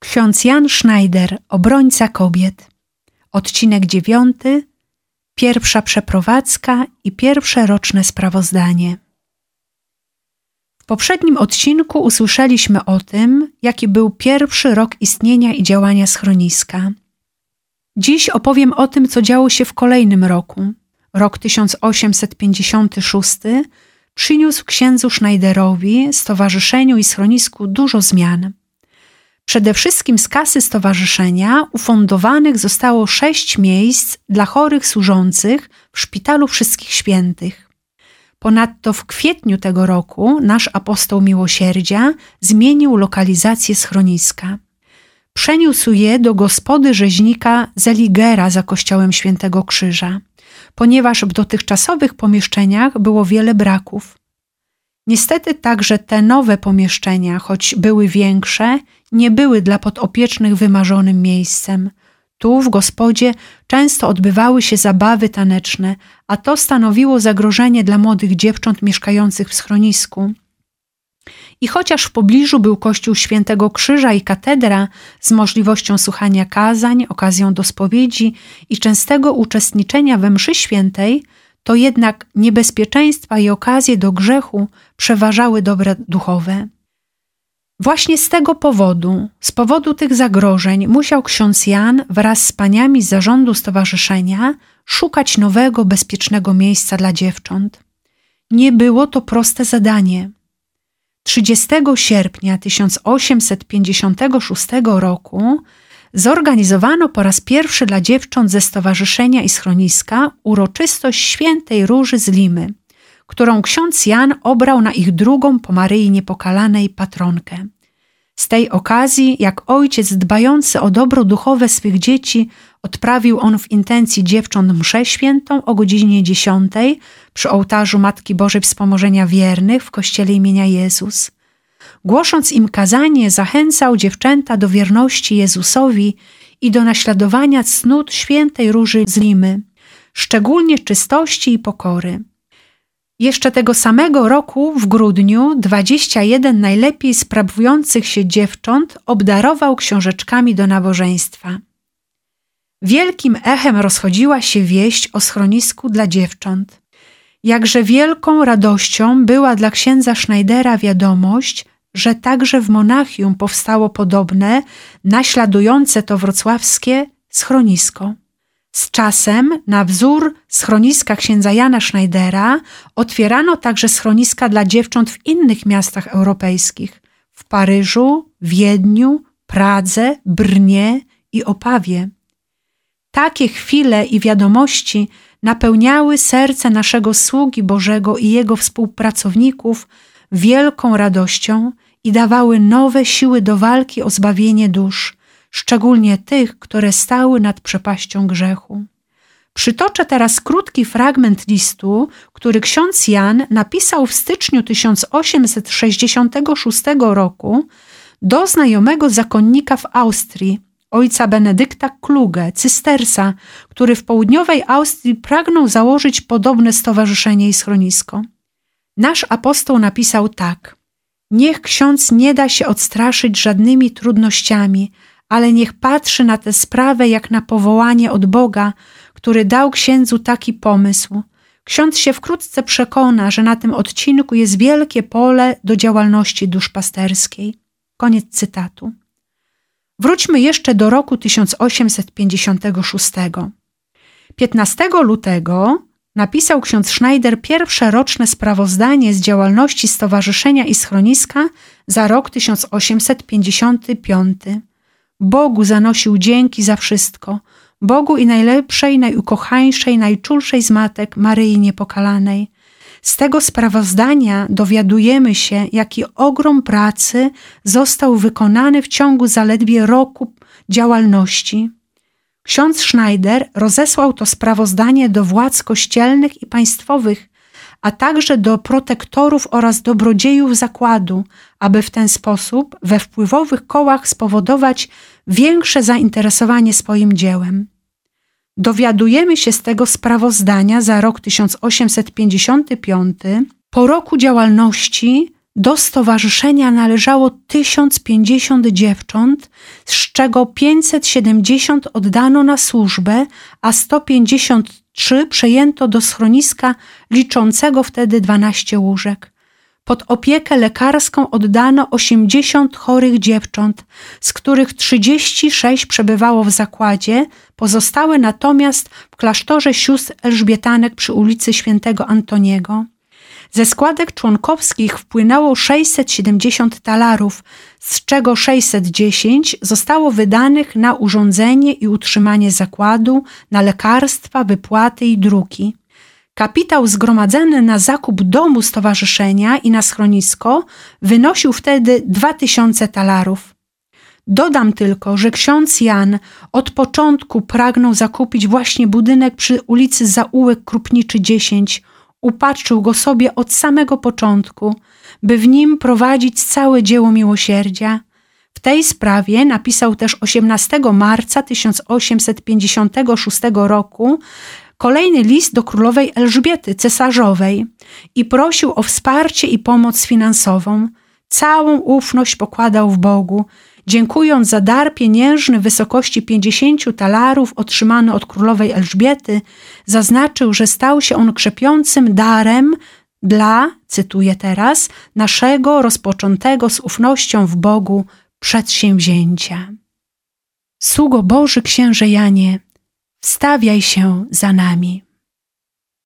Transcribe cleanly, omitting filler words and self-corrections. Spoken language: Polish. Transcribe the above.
Ksiądz Jan Schneider, obrońca kobiet. Odcinek 9. Pierwsza przeprowadzka i pierwsze roczne sprawozdanie. W poprzednim odcinku usłyszeliśmy o tym, jaki był pierwszy rok istnienia i działania schroniska. Dziś opowiem o tym, co działo się w kolejnym roku. Rok 1856 przyniósł księdzu Schneiderowi, stowarzyszeniu i schronisku dużo zmian. Przede wszystkim z kasy stowarzyszenia ufundowanych zostało 6 miejsc dla chorych służących w Szpitalu Wszystkich Świętych. Ponadto w kwietniu tego roku nasz apostoł miłosierdzia zmienił lokalizację schroniska. Przeniósł je do gospody rzeźnika Zeligera za kościołem Świętego Krzyża, ponieważ w dotychczasowych pomieszczeniach było wiele braków. Niestety także te nowe pomieszczenia, choć były większe, nie były dla podopiecznych wymarzonym miejscem. Tu w gospodzie często odbywały się zabawy taneczne, a to stanowiło zagrożenie dla młodych dziewcząt mieszkających w schronisku. I chociaż w pobliżu był kościół Świętego Krzyża i katedra z możliwością słuchania kazań, okazją do spowiedzi i częstego uczestniczenia we mszy świętej, to jednak niebezpieczeństwa i okazje do grzechu przeważały dobra duchowe. Właśnie z tego powodu, z powodu tych zagrożeń, musiał ksiądz Jan wraz z paniami z zarządu stowarzyszenia szukać nowego, bezpiecznego miejsca dla dziewcząt. Nie było to proste zadanie. 30 sierpnia 1856 roku zorganizowano po raz pierwszy dla dziewcząt ze stowarzyszenia i schroniska uroczystość Świętej Róży z Limy, którą ksiądz Jan obrał na ich drugą po Maryi Niepokalanej patronkę. Z tej okazji, jak ojciec dbający o dobro duchowe swych dzieci, odprawił on w intencji dziewcząt mszę świętą o godzinie 10 przy ołtarzu Matki Bożej Wspomożenia Wiernych w kościele imienia Jezus. Głosząc im kazanie, zachęcał dziewczęta do wierności Jezusowi i do naśladowania cnót Świętej Róży z Limy, szczególnie czystości i pokory. Jeszcze tego samego roku, w grudniu, 21 najlepiej sprawujących się dziewcząt obdarował książeczkami do nabożeństwa. Wielkim echem rozchodziła się wieść o schronisku dla dziewcząt. Jakże wielką radością była dla księdza Schneidera wiadomość, że także w Monachium powstało podobne, naśladujące to wrocławskie schronisko. Z czasem, na wzór schroniska księdza Jana Schneidera, otwierano także schroniska dla dziewcząt w innych miastach europejskich – w Paryżu, Wiedniu, Pradze, Brnie i Opawie. Takie chwile i wiadomości napełniały serce naszego sługi Bożego i jego współpracowników wielką radością i dawały nowe siły do walki o zbawienie dusz, szczególnie tych, które stały nad przepaścią grzechu. Przytoczę teraz krótki fragment listu, który ksiądz Jan napisał w styczniu 1866 roku do znajomego zakonnika w Austrii, ojca Benedykta Kluge, cystersa, który w południowej Austrii pragnął założyć podobne stowarzyszenie i schronisko. Nasz apostoł napisał tak: niech ksiądz nie da się odstraszyć żadnymi trudnościami, ale niech patrzy na tę sprawę jak na powołanie od Boga, który dał księdzu taki pomysł. Ksiądz się wkrótce przekona, że na tym odcinku jest wielkie pole do działalności duszpasterskiej. Koniec cytatu. Wróćmy jeszcze do roku 1856. 15 lutego napisał ksiądz Schneider pierwsze roczne sprawozdanie z działalności stowarzyszenia i schroniska za rok 1855. Bogu zanosił dzięki za wszystko, Bogu i najlepszej, najukochańszej, najczulszej z matek Maryi Niepokalanej. Z tego sprawozdania dowiadujemy się, jaki ogrom pracy został wykonany w ciągu zaledwie roku działalności. Ksiądz Schneider rozesłał to sprawozdanie do władz kościelnych i państwowych, a także do protektorów oraz dobrodziejów zakładu, aby w ten sposób we wpływowych kołach spowodować większe zainteresowanie swoim dziełem. Dowiadujemy się z tego sprawozdania za rok 1855, po roku działalności do stowarzyszenia należało 1050 dziewcząt, z czego 570 oddano na służbę, a 153 przejęto do schroniska liczącego wtedy 12 łóżek. Pod opiekę lekarską oddano 80 chorych dziewcząt, z których 36 przebywało w zakładzie, pozostałe natomiast w klasztorze sióstr elżbietanek przy ulicy Świętego Antoniego. Ze składek członkowskich wpłynęło 670 talarów, z czego 610 zostało wydanych na urządzenie i utrzymanie zakładu, na lekarstwa, wypłaty i druki. Kapitał zgromadzony na zakup domu stowarzyszenia i na schronisko wynosił wtedy 2000 talarów. Dodam tylko, że ksiądz Jan od początku pragnął zakupić właśnie budynek przy ulicy Zaułek Krupniczy 10. Upatrzył go sobie od samego początku, by w nim prowadzić całe dzieło miłosierdzia. W tej sprawie napisał też 18 marca 1856 roku kolejny list do królowej Elżbiety Cesarzowej i prosił o wsparcie i pomoc finansową. Całą ufność pokładał w Bogu, dziękując za dar pieniężny w wysokości 50 talarów otrzymany od królowej Elżbiety, zaznaczył, że stał się on krzepiącym darem dla, cytuję teraz, naszego rozpoczętego z ufnością w Bogu przedsięwzięcia. Sługo Boży księże Janie, wstawiaj się za nami.